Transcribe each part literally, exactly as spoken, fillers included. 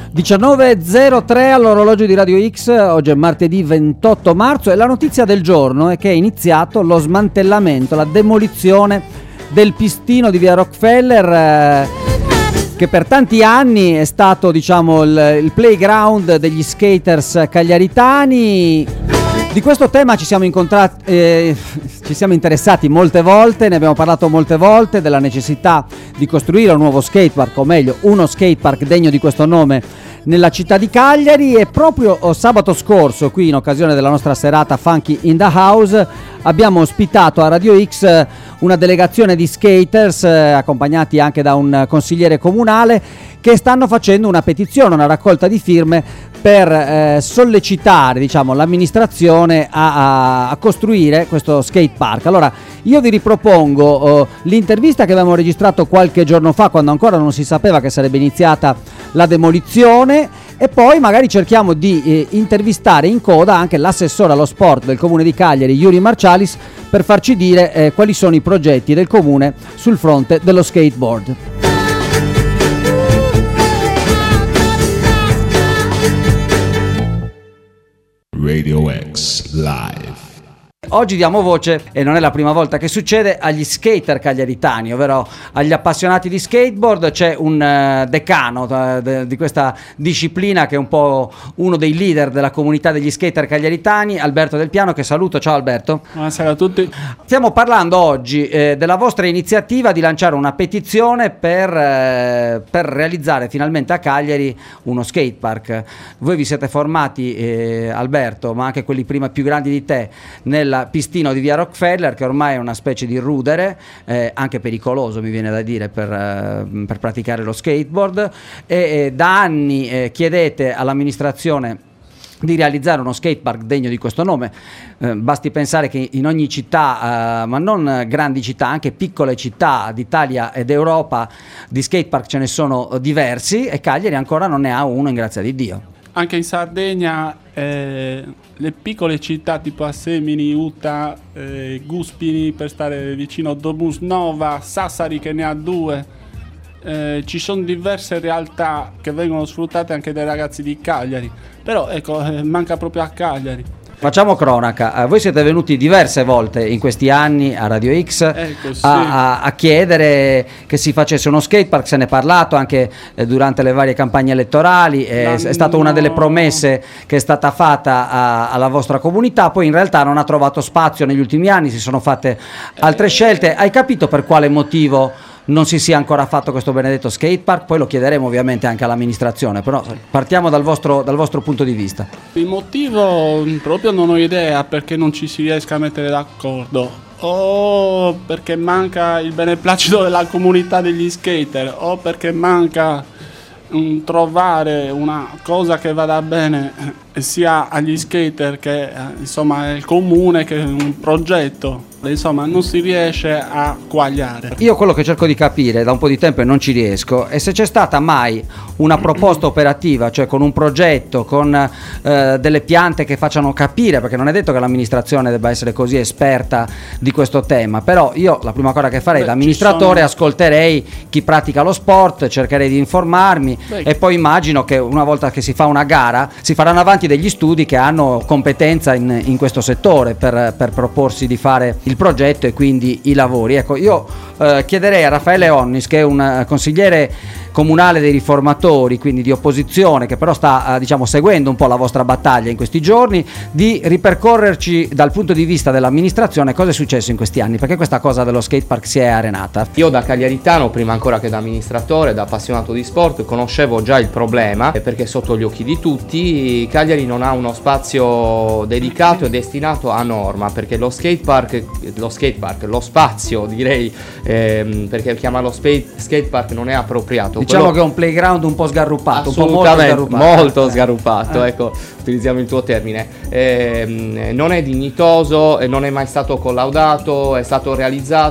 diciannove e zero tre all'orologio di Radio X, oggi è martedì ventotto marzo e la notizia del giorno è che è iniziato lo smantellamento, la demolizione del pistino di via Rockefeller, eh, che per tanti anni è stato, diciamo, il, il playground degli skaters cagliaritani. Di questo tema ci siamo incontrati, eh, ci siamo interessati molte volte, ne abbiamo parlato molte volte, della necessità di costruire un nuovo skatepark, o meglio uno skatepark degno di questo nome nella città di Cagliari. E proprio oh, sabato scorso, qui in occasione della nostra serata Funky in the House, abbiamo ospitato a Radio X una delegazione di skaters, eh, accompagnati anche da un consigliere comunale, che stanno facendo una petizione, una raccolta di firme per eh, sollecitare, diciamo, l'amministrazione a, a, a costruire questo skate park. Allora io vi ripropongo oh, l'intervista che avevamo registrato qualche giorno fa, quando ancora non si sapeva che sarebbe iniziata la demolizione, e poi magari cerchiamo di eh, intervistare in coda anche l'assessore allo sport del comune di Cagliari, Yuri Marcialis, per farci dire eh, quali sono i progetti del comune sul fronte dello skateboard. Radio X Live. Oggi diamo voce, e non è la prima volta che succede, agli skater cagliaritani, ovvero agli appassionati di skateboard. C'è un uh, decano uh, de, di questa disciplina, che è un po' uno dei leader della comunità degli skater cagliaritani, Alberto Del Piano, che saluto. Ciao Alberto. Buonasera a tutti. Stiamo parlando oggi eh, della vostra iniziativa di lanciare una petizione per, eh, per realizzare finalmente a Cagliari uno skatepark. Voi vi siete formati, eh, Alberto, ma anche quelli prima più grandi di te, nella pistino di via Rockefeller, che ormai è una specie di rudere, eh, anche pericoloso mi viene da dire per, eh, per praticare lo skateboard, e eh, da anni eh, chiedete all'amministrazione di realizzare uno skatepark degno di questo nome. Eh, basti pensare che in ogni città, eh, ma non grandi città, anche piccole città d'Italia ed Europa, di skatepark ce ne sono diversi, e Cagliari ancora non ne ha uno, in grazia di Dio. Anche in Sardegna eh, le piccole città tipo Assemini, Uta, eh, Guspini, per stare vicino a Domus Nova, Sassari che ne ha due, eh, ci sono diverse realtà che vengono sfruttate anche dai ragazzi di Cagliari, però ecco, eh, manca proprio a Cagliari. Facciamo cronaca, eh, voi siete venuti diverse volte in questi anni a Radio X, ecco, sì. a, a, a chiedere che si facesse uno skatepark. Se ne è parlato anche eh, durante le varie campagne elettorali, eh, è stata una delle promesse che è stata fatta a, alla vostra comunità, poi in realtà non ha trovato spazio negli ultimi anni, si sono fatte altre eh, scelte. Hai capito per quale motivo non si sia ancora fatto questo benedetto skatepark? Poi lo chiederemo ovviamente anche all'amministrazione, però partiamo dal vostro, dal vostro punto di vista. Il motivo proprio non ho idea, perché non ci si riesca a mettere d'accordo, o perché manca il beneplacito della comunità degli skater, o perché manca um, trovare una cosa che vada bene eh, sia agli skater che eh, insomma al comune, che un progetto. Insomma, non si riesce a quagliare. Io quello che cerco di capire da un po' di tempo, e non ci riesco, è se c'è stata mai una proposta operativa, cioè con un progetto, con eh, delle piante che facciano capire, perché non è detto che l'amministrazione debba essere così esperta di questo tema, però io la prima cosa che farei, Beh, da amministratore, sono... ascolterei chi pratica lo sport, cercherei di informarmi. Beh. E poi immagino che una volta che si fa una gara si faranno avanti degli studi che hanno competenza in, in questo settore per, per proporsi di fare il progetto e quindi i lavori. Ecco, io eh, chiederei a Raffaele Onnis, che è un uh, consigliere comunale dei riformatori, quindi di opposizione, che però sta eh, diciamo seguendo un po' la vostra battaglia in questi giorni, di ripercorrerci dal punto di vista dell'amministrazione cosa è successo in questi anni, perché questa cosa dello skatepark si è arenata. Io da cagliaritano, prima ancora che da amministratore, da appassionato di sport, conoscevo già il problema, perché sotto gli occhi di tutti Cagliari non ha uno spazio dedicato e destinato a norma, perché lo skatepark, lo skatepark, lo spazio direi, ehm, perché chiamarlo skatepark non è appropriato. Diciamo quello... che è un playground un po' sgarrupato, un po' molto sgarrupato, molto sgarrupato, eh. ecco, utilizziamo il tuo termine. Eh, non è dignitoso, non è mai stato collaudato, è stato realizzato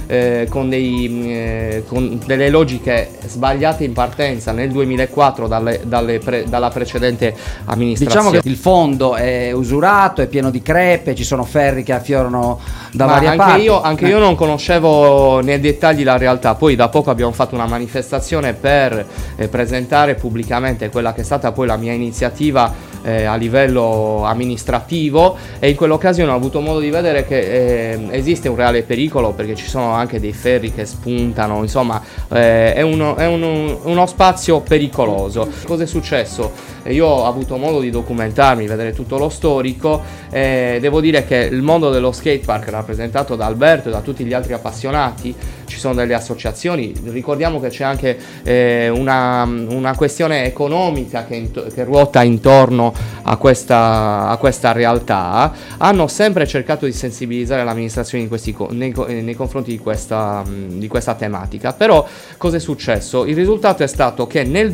eh, con, dei, eh, con delle logiche sbagliate in partenza nel duemilaquattro dalle, dalle pre, dalla precedente amministrazione. Diciamo che il fondo è usurato, è pieno di crepe, ci sono ferri che affiorano da Ma varie anche parti. Io, anche eh. io non conoscevo nei dettagli la realtà, poi da poco abbiamo fatto una manifestazione per eh, presentare pubblicamente quella che è stata poi la mia iniziativa eh, a livello amministrativo, e in quell'occasione ho avuto modo di vedere che eh, esiste un reale pericolo, perché ci sono anche dei ferri che spuntano, insomma eh, è, uno, è uno, uno spazio pericoloso. Cosa è successo? Io ho avuto modo di documentarmi, vedere tutto lo storico, e devo dire che il mondo dello skatepark rappresentato da Alberto e da tutti gli altri appassionati, ci sono delle associazioni, ricordiamo che c'è anche eh, una, una questione economica che, che ruota intorno a questa, a questa realtà, hanno sempre cercato di sensibilizzare l'amministrazione in questi, nei, nei confronti di questa, di questa tematica. Però cosa è successo? Il risultato è stato che nel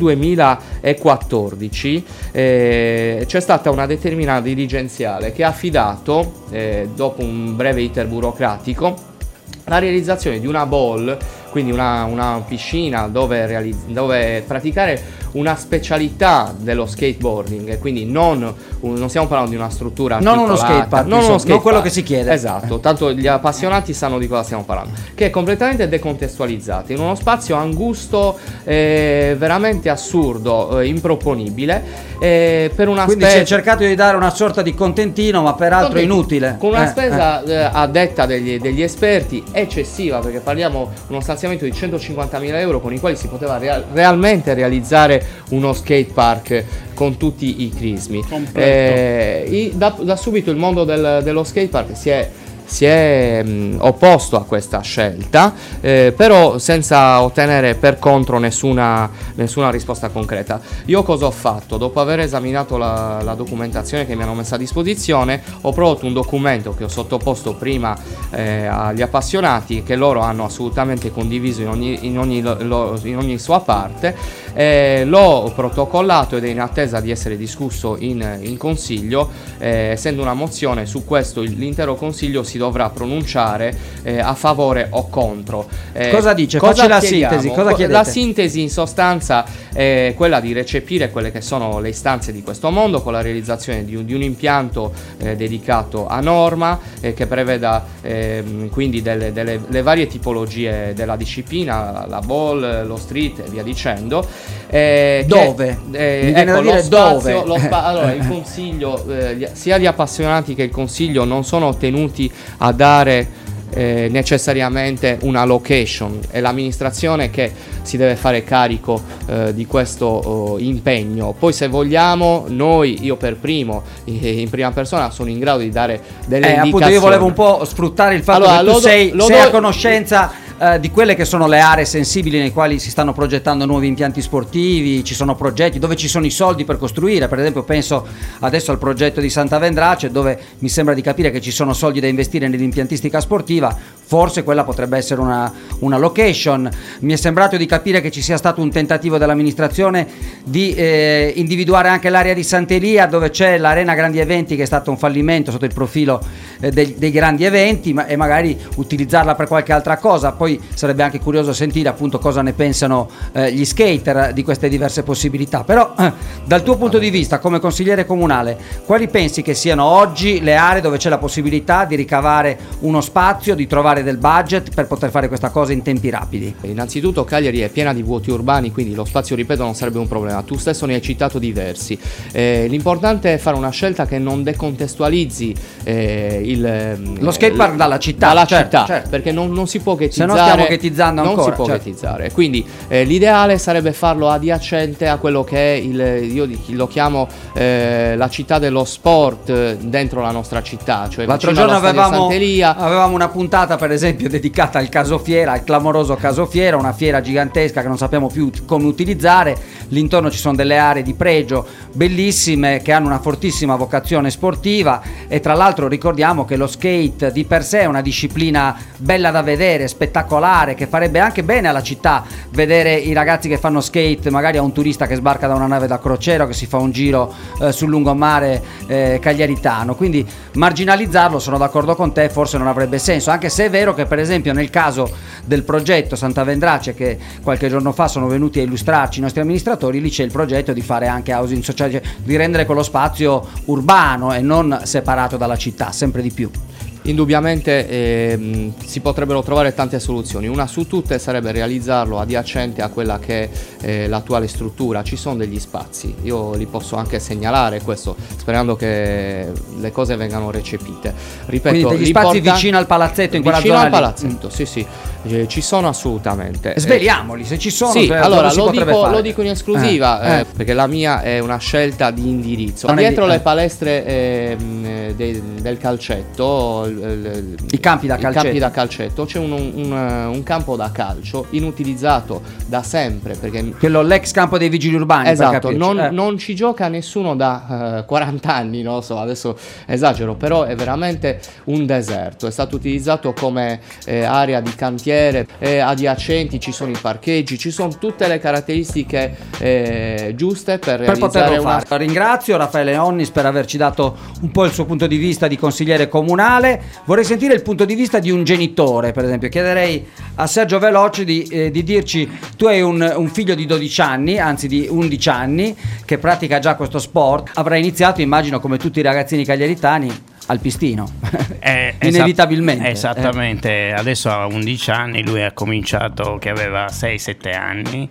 duemilaquattordici eh, c'è stata una determinata dirigenziale che ha affidato, eh, dopo un breve iter burocratico, la realizzazione di una bowl, quindi una, una piscina dove, realizz- dove praticare una specialità dello skateboarding, quindi non, un, non stiamo parlando di una struttura Non uno articolata, skatepark, non, insomma, uno non quello skatepark. che si chiede. Esatto, tanto gli appassionati sanno di cosa stiamo parlando, che è completamente decontestualizzata, in uno spazio angusto, eh, veramente assurdo, eh, improponibile, eh, per una Quindi spesa... si è cercato di dare una sorta di contentino, ma peraltro Contentino, inutile. con una Eh, spesa eh. a detta degli, degli esperti eccessiva, perché parliamo di uno stanziamento di centocinquantamila euro con i quali si poteva real- realmente realizzare uno skate park con tutti i crismi. Eh, i, da, da subito il mondo del, dello skate park si è si è mh, opposto a questa scelta, eh, però senza ottenere per contro nessuna, nessuna risposta concreta. Io cosa ho fatto? Dopo aver esaminato la, la documentazione che mi hanno messo a disposizione, ho prodotto un documento che ho sottoposto prima eh, agli appassionati, che loro hanno assolutamente condiviso in ogni, in ogni, lo, in ogni sua parte, eh, l'ho protocollato ed è in attesa di essere discusso in, in consiglio, eh, essendo una mozione. Su questo l'intero consiglio si dovrà pronunciare eh, a favore o contro. Eh, Cosa dice? Facci la sintesi, cosa chiedete? La sintesi in sostanza è quella di recepire quelle che sono le istanze di questo mondo, con la realizzazione di un, di un impianto eh, dedicato a norma, eh, che preveda eh, quindi delle, delle le varie tipologie della disciplina, la ball, lo street e via dicendo. Eh, dove? Che, eh, Mi viene ecco, da dire lo spazio, dove? Lo spa- allora, il consiglio, eh, gli- sia gli appassionati che il consiglio non sono tenuti a dare eh, necessariamente una location, è l'amministrazione che si deve fare carico eh, di questo oh, impegno. Poi, se vogliamo, noi, io per primo, in prima persona, sono in grado di dare delle Eh, indicazioni. appunto, io volevo un po' sfruttare il fatto Allora, che tu lo do- sei, lo sei do- a conoscenza eh, di quelle che sono le aree sensibili nei quali si stanno progettando nuovi impianti sportivi, ci sono progetti dove ci sono i soldi per costruire. Per esempio, penso adesso al progetto di Santa Vendrace, dove mi sembra di capire che ci sono soldi da investire nell'impiantistica sportiva. Forse quella potrebbe essere una, una location. Mi è sembrato di capire che ci sia stato un tentativo dell'amministrazione di eh, individuare anche l'area di Sant'Elia, dove c'è l'Arena Grandi Eventi, che è stato un fallimento sotto il profilo eh, dei, dei grandi eventi, ma, e magari utilizzarla per qualche altra cosa. Poi sarebbe anche curioso sentire appunto cosa ne pensano eh, gli skater di queste diverse possibilità. Però eh, dal tuo punto di vista come consigliere comunale, quali pensi che siano oggi le aree dove c'è la possibilità di ricavare uno spazio, di trovare del budget per poter fare questa cosa in tempi rapidi? Innanzitutto Cagliari è piena di vuoti urbani, quindi lo spazio, ripeto, non sarebbe un problema. Tu stesso ne hai citato diversi. Eh, l'importante è fare una scelta che non decontestualizzi eh, il, lo skatepark dalla città, dalla certo, città certo. Perché non, non si può ghettizzare. Se no stiamo ghettizzando non ancora, si può certo. ghettizzare. Quindi eh, l'ideale sarebbe farlo adiacente a quello che è il, io lo chiamo eh, la città dello sport eh, dentro la nostra città, cioè l'altro vicino giorno allo stadio avevamo, Sant'Elia. avevamo una puntata per esempio dedicata al caso fiera, al clamoroso caso fiera, una fiera gigantesca che non sappiamo più come utilizzare. L'intorno ci sono delle aree di pregio bellissime che hanno una fortissima vocazione sportiva, e tra l'altro ricordiamo che lo skate di per sé è una disciplina bella da vedere, spettacolare, che farebbe anche bene alla città vedere i ragazzi che fanno skate, magari a un turista che sbarca da una nave da crociera, che si fa un giro eh, sul lungomare eh, cagliaritano. Quindi marginalizzarlo, sono d'accordo con te, forse non avrebbe senso, anche se è vero vero che per esempio nel caso del progetto Santa Vendrace, che qualche giorno fa sono venuti a illustrarci i nostri amministratori, lì c'è il progetto di fare anche housing sociale, cioè di rendere quello spazio urbano e non separato dalla città, sempre di più. Indubbiamente ehm, si potrebbero trovare tante soluzioni. Una su tutte sarebbe realizzarlo adiacente a quella che è eh, l'attuale struttura. Ci sono degli spazi, io li posso anche segnalare questo, sperando che le cose vengano recepite. Ripeto, quindi degli spazi vicino al palazzetto, in quella vicino zona al palazzetto, lì. sì sì, eh, ci sono assolutamente. Sveliamoli, se ci sono. Sì, dove allora si lo potrebbe dico, fare? lo dico in esclusiva, Eh, eh, eh. perché la mia è una scelta di indirizzo. Non è Dietro di- le eh. palestre ehm, dei- del calcetto, il- il- I campi da i calcetto. campi da calcetto, c'è un, un- un campo da calcio inutilizzato da sempre, perché Quello, l'ex campo dei vigili urbani, per esatto, capirci. non, Eh. non ci gioca nessuno da eh, quaranta anni, non lo so, adesso esagero, però è veramente un deserto. È stato utilizzato come eh, area di cantiere, eh, adiacenti ci sono i parcheggi, ci sono tutte le caratteristiche eh, giuste per Per realizzare poterlo una... fare. Ringrazio Raffaele Onnis per averci dato un po' il suo punto di vista di consigliere comunale. Vorrei sentire il punto di vista di un genitore, per esempio. Chiederei a Sergio Veloci di, eh, di dirci: tu hai un, un figlio di dodici anni, anzi di undici anni, che pratica già questo sport. Avrai iniziato, immagino, come tutti i ragazzini cagliaritani, al pistino. Eh, Inevitabilmente. esatt- esattamente, adesso ha undici anni, lui ha cominciato che aveva sei sette anni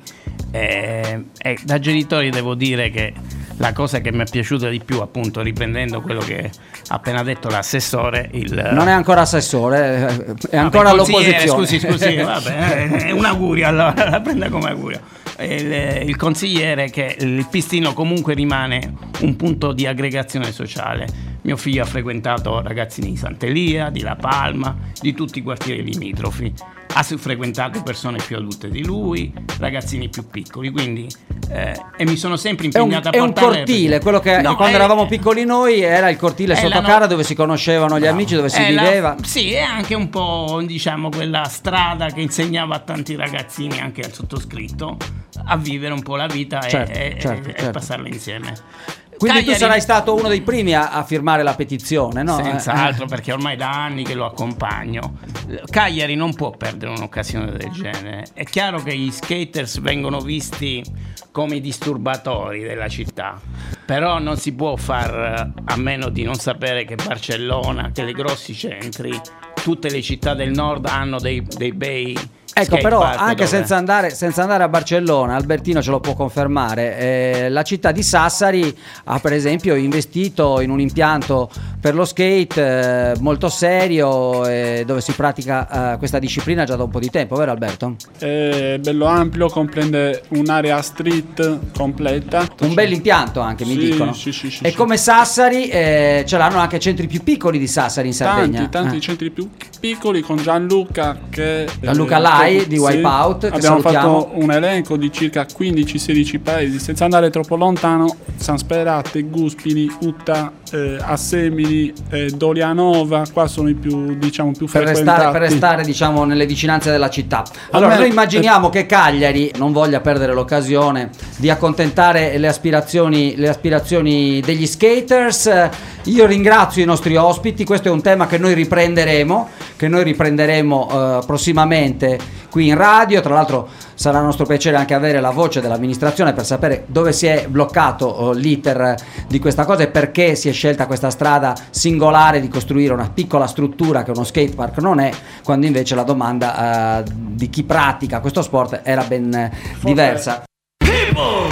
e, e da genitori devo dire che la cosa che mi è piaciuta di più, appunto riprendendo quello che ha appena detto l'assessore, il, Non è ancora assessore, eh, è ancora Vabbè, consigliere, all'opposizione. Scusi, scusi, vabbè, è un augurio, allora la prenda come augurio. Il, il consigliere che il pistino comunque rimane un punto di aggregazione sociale. Mio figlio ha frequentato ragazzini di Sant'Elia, di La Palma, di tutti i quartieri limitrofi. Ha frequentato persone più adulte di lui, ragazzini più piccoli, quindi eh, e mi sono sempre È un, impegnato è a un portare cortile, quello che No, quando è- eravamo piccoli noi era il cortile è sotto la no- cara dove si conoscevano gli Bravo. amici, dove si È la- viveva. sì, è anche un po', diciamo, quella strada che insegnava a tanti ragazzini, anche al sottoscritto, a vivere un po' la vita e- Certo, e, certo, e certo. passarla insieme. Quindi tu Cagliari- sarai stato uno dei primi a, a firmare la petizione, no? Senz'altro, perché ormai da anni che lo accompagno. Cagliari non può perdere un'occasione del genere. È chiaro che gli skaters vengono visti come i disturbatori della città, però non si può far a meno di non sapere che Barcellona, che i grossi centri, tutte le città del nord hanno dei, dei bei Ecco, skate però park anche dove- senza andare, senza andare a Barcellona, Albertino ce lo può confermare, eh, la città di Sassari ha per esempio investito in un impianto per lo skate eh, molto serio, eh, dove si pratica eh, questa disciplina già da un po' di tempo, vero Alberto? È bello ampio, comprende un'area street completa. Un bel impianto anche, mi Sì, dicono. sì, sì, sì, e sì. come Sassari eh, ce l'hanno anche centri più piccoli di Sassari in Sardegna. Tanti, tanti Eh. centri più piccoli con Gianluca che Gianluca eh, Lai che- di sì, Wipeout, che abbiamo salutiamo. fatto un elenco di circa quindici sedici paesi senza andare troppo lontano: San Sperate, Guspini, Utta, eh, Assemini, eh, Dolianova. Qua sono i più, diciamo, più Per frequentati. restare, per restare diciamo nelle vicinanze della città. Allora Almeno- noi immaginiamo che Cagliari non voglia perdere l'occasione di accontentare le aspirazioni, le aspirazioni degli skaters. Io ringrazio i nostri ospiti, questo è un tema che noi riprenderemo, che noi riprenderemo eh, prossimamente qui in radio. Tra l'altro sarà nostro piacere anche avere la voce dell'amministrazione per sapere dove si è bloccato eh, l'iter di questa cosa e perché si è scelta questa strada singolare di costruire una piccola struttura che uno skatepark non è, quando invece la domanda eh, di chi pratica questo sport era ben eh, diversa. People,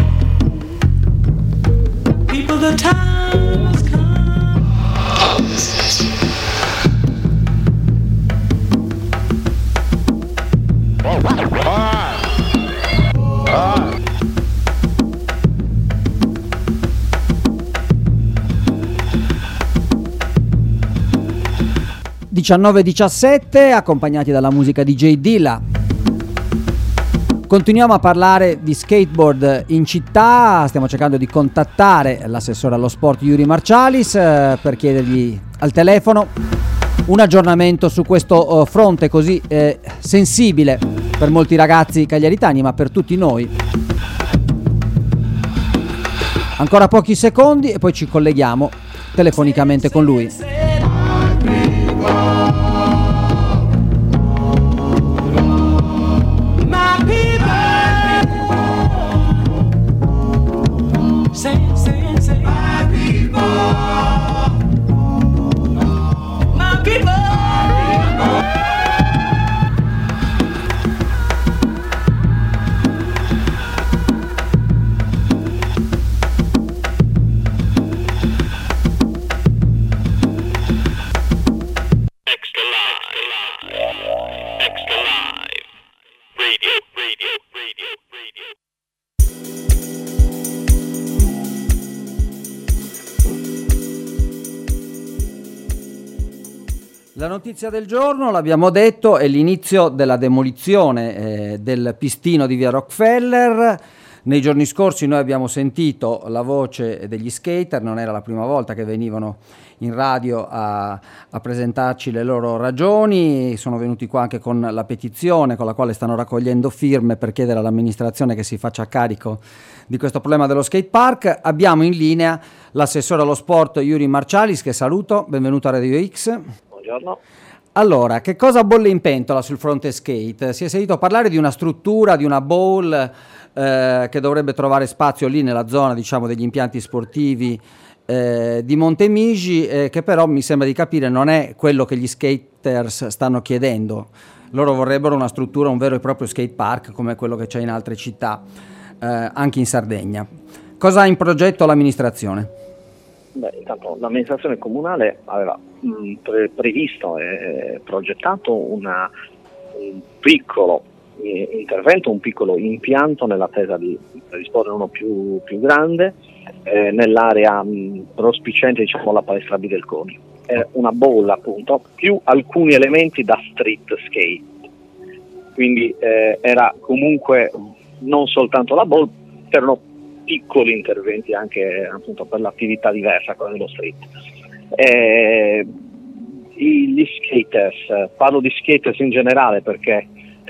the time has come. diciannove diciassette, accompagnati dalla musica di J Dilla. Continuiamo a parlare di skateboard in città, stiamo cercando di contattare l'assessore allo sport Yuri Marcialis eh, per chiedergli al telefono un aggiornamento su questo eh, fronte così eh, sensibile per molti ragazzi cagliaritani, ma per tutti noi. Ancora pochi secondi e poi ci colleghiamo telefonicamente con lui. saying, saying, saying, my people, my people. La notizia del giorno, l'abbiamo detto, è l'inizio della demolizione eh, del pistino di via Rockefeller. Nei giorni scorsi noi abbiamo sentito la voce degli skater, non era la prima volta che venivano in radio a, a presentarci le loro ragioni, sono venuti qua anche con la petizione con la quale stanno raccogliendo firme per chiedere all'amministrazione che si faccia carico di questo problema dello skate park. Abbiamo in linea l'assessore allo sport Yuri Marcialis, che saluto, benvenuto a Radio X. Buongiorno. Allora, che cosa bolle in pentola sul fronte skate? Si è sentito parlare di una struttura, di una bowl eh, che dovrebbe trovare spazio lì nella zona, diciamo, degli impianti sportivi eh, di Montemigi, eh, che però mi sembra di capire non è quello che gli skaters stanno chiedendo. Loro vorrebbero una struttura, un vero e proprio skate park come quello che c'è in altre città, eh, anche in Sardegna. Cosa ha in progetto l'amministrazione? Beh, intanto l'amministrazione comunale aveva mh, pre- previsto e progettato una, un piccolo eh, intervento, un piccolo impianto nell'attesa di disporre uno più, più grande eh, nell'area mh, prospiciente, diciamo, la palestra B del CONI. È una bolla, appunto, più alcuni elementi da street skate. Quindi eh, era comunque non soltanto la bolla, erano piccoli interventi anche, appunto, per l'attività diversa, quella dello street. Eh, gli skaters, parlo di skaters in generale perché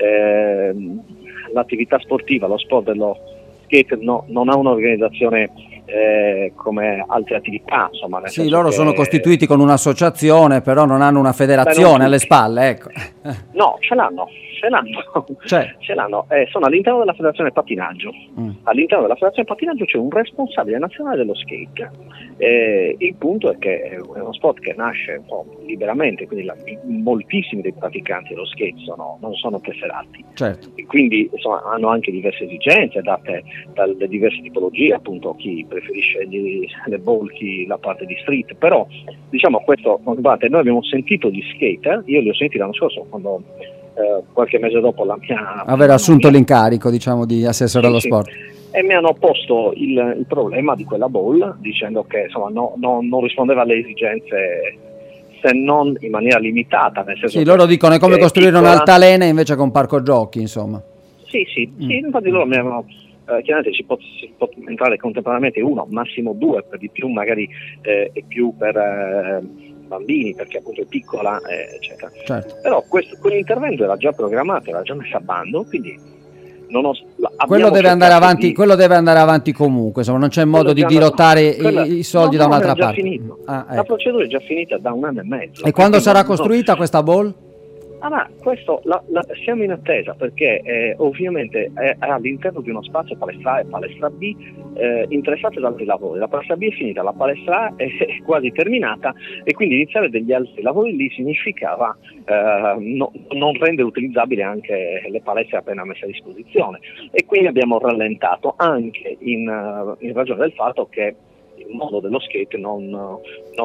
eh, l'attività sportiva, lo sport dello skate no, non ha un'organizzazione eh, come altre attività, insomma. Nel Sì, loro che, sono costituiti con un'associazione, però non hanno una federazione alle spalle, ecco. No, ce l'hanno. Ce l'hanno, C'è. ce l'hanno. Eh, sono all'interno della federazione pattinaggio. Mm. All'interno della federazione pattinaggio c'è un responsabile nazionale dello skate. Eh, il punto è che è uno sport che nasce un po' liberamente, quindi la, moltissimi dei praticanti dello skate sono, non sono tesserati. Certo. E quindi, insomma, hanno anche diverse esigenze date dalle diverse tipologie, appunto chi preferisce gli, le bowl, chi la parte di street. Però, diciamo, questo, guardate, noi abbiamo sentito gli skater, io li ho sentiti l'anno scorso quando Eh, qualche mese dopo la mia aver assunto mia, l'incarico, diciamo, di assessore sì, allo sì. sport, e mi hanno posto il, il problema di quella bowl dicendo che, insomma, no, no, non rispondeva alle esigenze, se non in maniera limitata, nel senso sì, loro dicono è come costruire piccola. un'altalena invece che un parco giochi, insomma. Sì, sì, mm. sì, infatti loro mi avevano eh, chiaramente ci può, si può entrare contemporaneamente uno, massimo due, per di più magari eh, e più per eh, bambini, perché appunto è piccola, eh, eccetera. Certo. Però questo, quell'intervento era già programmato, era già messo a bando, quindi non ho, quello deve andare avanti, di... quello deve andare avanti comunque, insomma, non c'è modo di dirottare quella... i, i soldi no, da no, un'altra già parte. Finito. Ah, ecco. La procedura è già finita da un anno e mezzo. E quando sarà non, costruita no. questa bowl? Ah, ma questo la, la, siamo in attesa perché eh, ovviamente è, è all'interno di uno spazio palestra A e palestra B eh, interessate da altri lavori. La palestra B è finita, la palestra A è, è quasi terminata e quindi iniziare degli altri lavori lì significava eh, no, non rendere utilizzabili anche le palestre appena messe a disposizione, e quindi abbiamo rallentato anche in, uh, in ragione del fatto che il mondo dello skate non, non,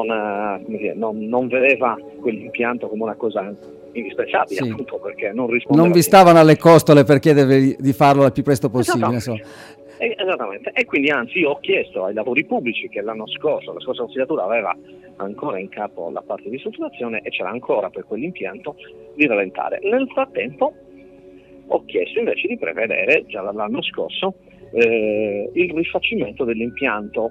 come dire, non, non vedeva quell'impianto come una cosa indispensabile, sì. Appunto perché non rispondeva. Non vi stavano alle costole per chiedervi di farlo il più presto possibile. Esattamente. Esattamente. E quindi anzi io ho chiesto ai lavori pubblici, che l'anno scorso, la scorsa consigliatura aveva ancora in capo la parte di strutturazione e c'era ancora per quell'impianto, di rallentare. Nel frattempo ho chiesto invece di prevedere già dall'anno scorso eh, il rifacimento dell'impianto,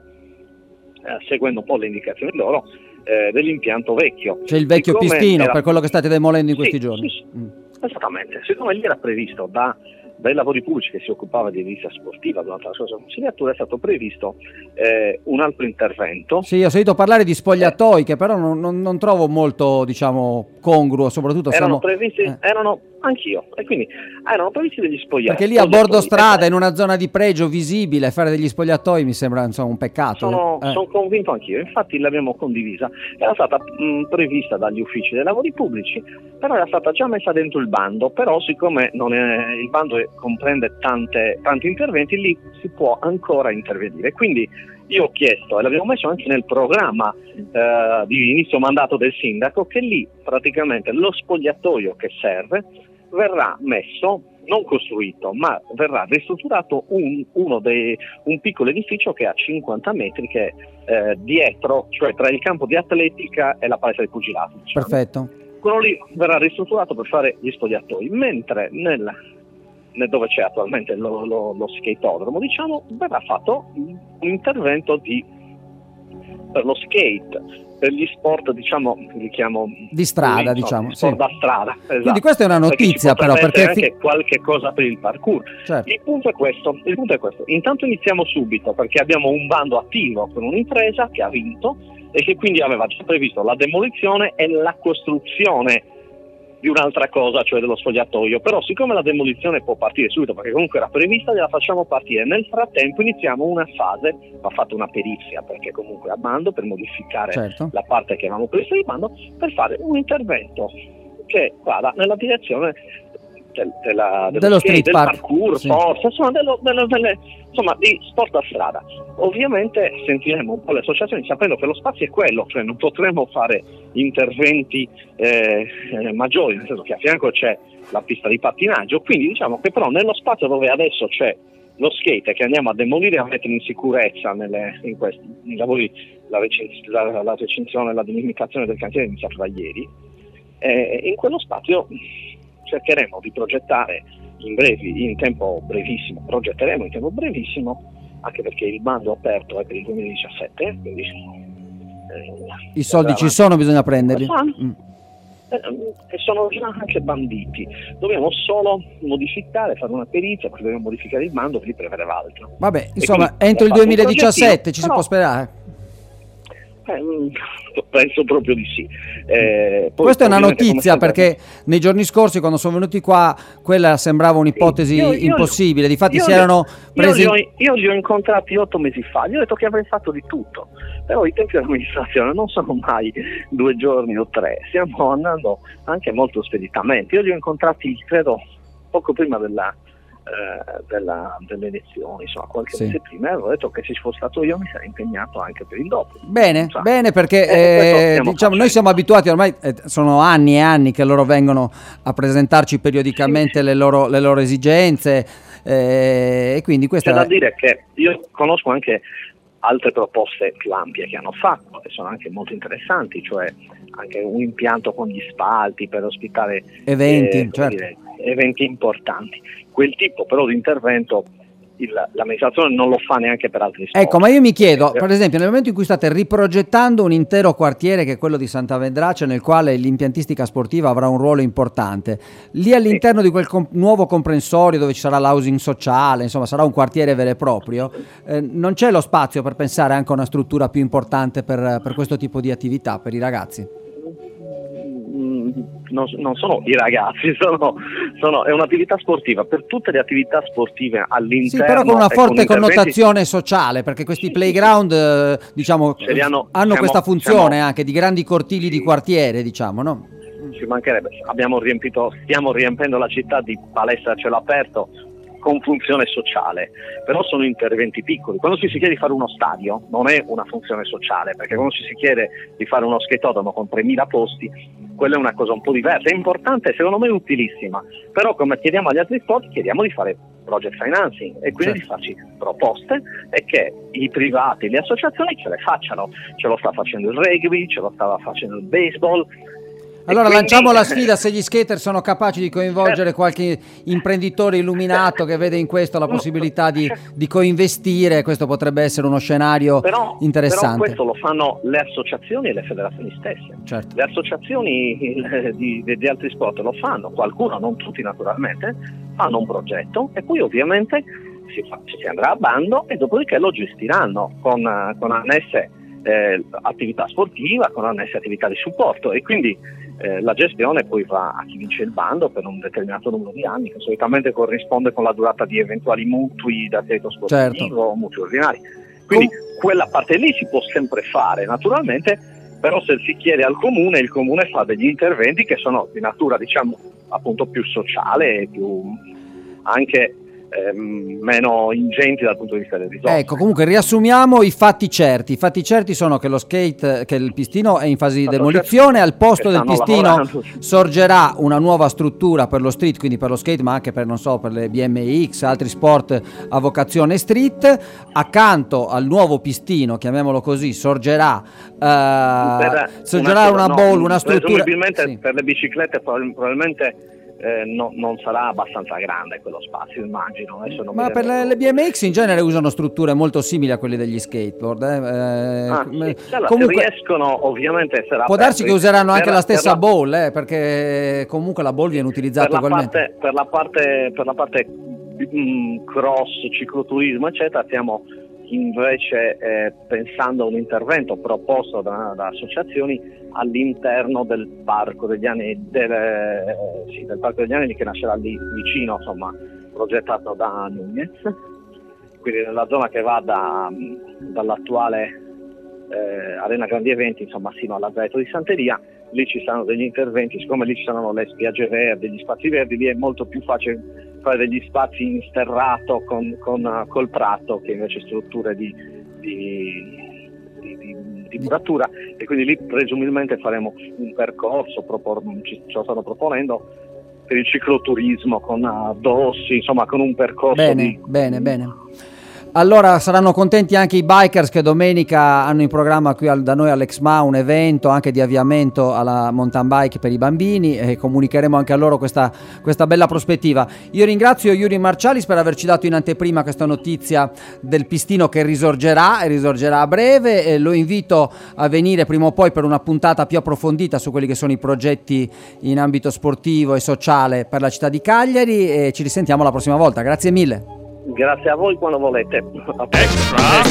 Eh, seguendo un po' le indicazioni loro, eh, dell'impianto vecchio. C'è il vecchio Siccome pistino, era... per quello che state demolendo in questi sì, giorni. sì, sì. Mm. Esattamente, siccome gli era previsto da dai lavori pubblici che si occupava di edilizia sportiva durante la scorsa consigliatura è stato previsto eh, un altro intervento. Sì, ho sentito parlare di spogliatoi, che però non, non, non trovo molto, diciamo, congruo, soprattutto erano siamo... previsti, eh. erano anch'io, e quindi erano previsti degli spogliatoi. Perché lì a bordo strada, eh, in una zona di pregio visibile, fare degli spogliatoi mi sembra, insomma, un peccato. Sono, eh. sono convinto anch'io, infatti l'abbiamo condivisa, era stata mh, prevista dagli uffici dei lavori pubblici, però era stata già messa dentro il bando, però siccome non è, il bando è, comprende tante, tanti interventi, lì si può ancora intervenire. Quindi io ho chiesto, e l'abbiamo messo anche nel programma eh, di inizio mandato del sindaco, che lì praticamente lo spogliatoio che serve verrà messo, non costruito, ma verrà ristrutturato un, uno dei, un piccolo edificio che ha cinquanta metri, che è eh, dietro, cioè tra il campo di atletica e la palestra di pugilato. Diciamo. Perfetto. Quello lì verrà ristrutturato per fare gli spogliatoi, mentre nel, nel dove c'è attualmente lo, lo, lo skateodromo, diciamo, verrà fatto un intervento di, per lo skate, per gli sport, diciamo, li chiamo di strada, insomma, diciamo, sport sì. da strada. Esatto. Quindi questa è una notizia, perché però, perché anche fi- qualche cosa per il parkour. Certo. Il punto è questo, il punto è questo. Intanto iniziamo subito, perché abbiamo un bando attivo con un'impresa che ha vinto e che quindi aveva già previsto la demolizione e la costruzione di un'altra cosa, cioè dello spogliatoio. Però siccome la demolizione può partire subito, perché comunque era prevista, gliela facciamo partire. Nel frattempo iniziamo una fase, va fatta una perizia, perché comunque a bando, per modificare Certo. la parte che avevamo previsto di bando, per fare un intervento che vada nella direzione del, della, dello, dello skate, street del park, parkour, sì. forza, insomma, dello, dello, delle, insomma, di sport da strada. Ovviamente sentiremo un po' le associazioni, sapendo che lo spazio è quello, cioè non potremo fare interventi eh, eh, maggiori, nel senso che a fianco c'è la pista di pattinaggio, quindi diciamo che però nello spazio dove adesso c'è lo skate che andiamo a demolire e a mettere in sicurezza nelle, in questi i lavori, la, recens- la, la recinzione e la delimitazione del cantiere è iniziata da ieri, eh, in quello spazio cercheremo di progettare in brevi, in tempo brevissimo, progetteremo in tempo brevissimo, anche perché il bando aperto è per il duemiladiciassette, quindi eh, I soldi ci sono, bisogna prenderli. Mm. E sono già anche banditi. Dobbiamo solo modificare, fare una perizia, poi dobbiamo modificare il bando, quindi prevedere altro. Vabbè, insomma, quindi, entro il ho fatto un duemiladiciassette ci si però- può sperare. Eh, penso proprio di sì. Eh, poi, Questa è una ovviamente, notizia, come sempre- perché nei giorni scorsi, quando sono venuti qua, quella sembrava un'ipotesi Io- io- impossibile. Difatti io si li- erano presi. Io li, ho, io li ho incontrati otto mesi fa, gli ho detto che avrei fatto di tutto, però i tempi dell'amministrazione non sono mai due giorni o tre, stiamo andando anche molto speditamente. Io li ho incontrati, credo, poco prima della, eh, della, delle elezioni, insomma, qualche Sì. mese prima, e ho detto che se ci fossi stato io mi sarei impegnato anche per il dopo. Bene, Sa. bene, perché Eh, questo eh, stiamo diciamo, noi facendo. siamo abituati ormai, eh, sono anni e anni che loro vengono a presentarci periodicamente le loro, le loro esigenze, eh, e quindi questa C'è da è- dire che io conosco anche altre proposte più ampie che hanno fatto, che sono anche molto interessanti, cioè anche un impianto con gli spalti per ospitare Eventi, eh, come certo. dire, eventi importanti. Quel tipo però di intervento il, l'amministrazione non lo fa neanche per altri sport. Ecco, ma io mi chiedo, Eh, per esempio, nel momento in cui state riprogettando un intero quartiere che è quello di Santa Vendrace, nel quale l'impiantistica sportiva avrà un ruolo importante, lì all'interno di quel com- nuovo comprensorio dove ci sarà l'housing sociale, insomma sarà un quartiere vero e proprio, eh, non c'è lo spazio per pensare anche a una struttura più importante per, per questo tipo di attività, per i ragazzi? Mm, non, non sono i ragazzi, sono, sono- è un'attività sportiva per tutte le attività sportive Sì, all'interno. però con una e forte interventi- connotazione sociale, perché questi playground, eh, diciamo, Ce li hanno- hanno siamo- questa funzione siamo- anche di grandi cortili di Sì. quartiere, diciamo, no? Ci mancherebbe, abbiamo riempito, stiamo riempendo la città di palestre a cielo aperto con funzione sociale, però sono interventi piccoli. Quando ci si chiede di fare uno stadio non è una funzione sociale, perché quando ci si chiede di fare uno skateodromo con tremila posti, quella è una cosa un po' diversa, è importante, secondo me utilissima, però come chiediamo agli altri sport chiediamo di fare project financing e quindi Certo. di farci proposte e che i privati, le associazioni ce le facciano. Ce lo sta facendo il rugby, ce lo stava facendo il baseball. Allora quindi, lanciamo la sfida, se gli skater sono capaci di coinvolgere qualche imprenditore illuminato che vede in questo la possibilità di, di coinvestire, questo potrebbe essere uno scenario però, interessante. Però questo lo fanno le associazioni e le federazioni stesse. Certo. Le associazioni di, di, di altri sport lo fanno, qualcuno, non tutti naturalmente, fanno un progetto e poi ovviamente si, fa, si andrà a bando e dopodiché lo gestiranno con, con annesse eh, attività sportiva, con annesse attività di supporto, e quindi eh, la gestione poi va a chi vince il bando per un determinato numero di anni, che solitamente corrisponde con la durata di eventuali mutui da credito sportivo, certo. mutui ordinari. Quindi Com- quella parte lì si può sempre fare naturalmente, però se si chiede al comune, il comune fa degli interventi che sono di natura, diciamo, appunto più sociale e più anche ehm, meno ingenti dal punto di vista del risorse. Ecco, comunque riassumiamo i fatti certi. I fatti certi sono che lo skate, che il pistino è in fase di demolizione, al posto del pistino lavorando. sorgerà una nuova struttura per lo street, quindi per lo skate, ma anche per, non so, per le B M X, altri sport a vocazione street. Accanto al nuovo pistino, chiamiamolo così, sorgerà, uh, per, sorgerà una, una bowl, no, una struttura. Presumibilmente sì. per le biciclette probabilmente Eh, no, non sarà abbastanza grande quello spazio, immagino. Adesso non Ma mi per le, le B M X in genere usano strutture molto simili a quelle degli skateboard. Eh. Eh, ah, sì. allora, comunque, se riescono, ovviamente sarà può darsi che useranno anche per, la stessa per la, bowl, eh, perché comunque la bowl viene utilizzata per la ugualmente. Parte, per la parte, per la parte mh, cross, cicloturismo, eccetera, stiamo invece eh, pensando a un intervento proposto da, da associazioni all'interno del Parco degli Anelli, del, eh, sì, del Parco degli Anelli, che nascerà lì vicino, insomma, progettato da Nunez, quindi nella zona che va da, dall'attuale eh, Arena Grandi Eventi, insomma, sino alla Gaeta di Santeria. Lì ci saranno degli interventi, siccome lì ci saranno le spiagge verdi, gli spazi verdi, lì è molto più facile fare degli spazi in sterrato con, con col prato, che invece strutture di, di, di, di, di muratura, e quindi lì presumibilmente faremo un percorso, propor- ci, ce lo stanno proponendo per il cicloturismo con addossi, insomma con un percorso bene, di... bene, bene. Allora saranno contenti anche i bikers che domenica hanno in programma qui al, da noi all'Exma un evento anche di avviamento alla mountain bike per i bambini, e comunicheremo anche a loro questa, questa bella prospettiva. Io ringrazio Yuri Marcialis per averci dato in anteprima questa notizia del pistino che risorgerà e risorgerà a breve, e lo invito a venire prima o poi per una puntata più approfondita su quelli che sono i progetti in ambito sportivo e sociale per la città di Cagliari, e ci risentiamo la prossima volta. Grazie mille. Grazie a voi quando volete. Extra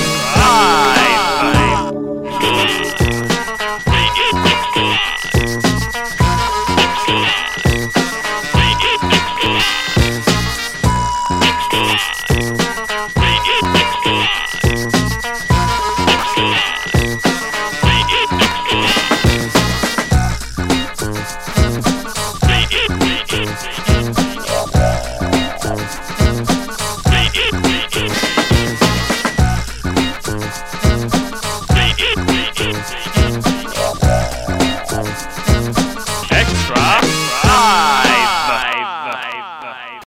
Five.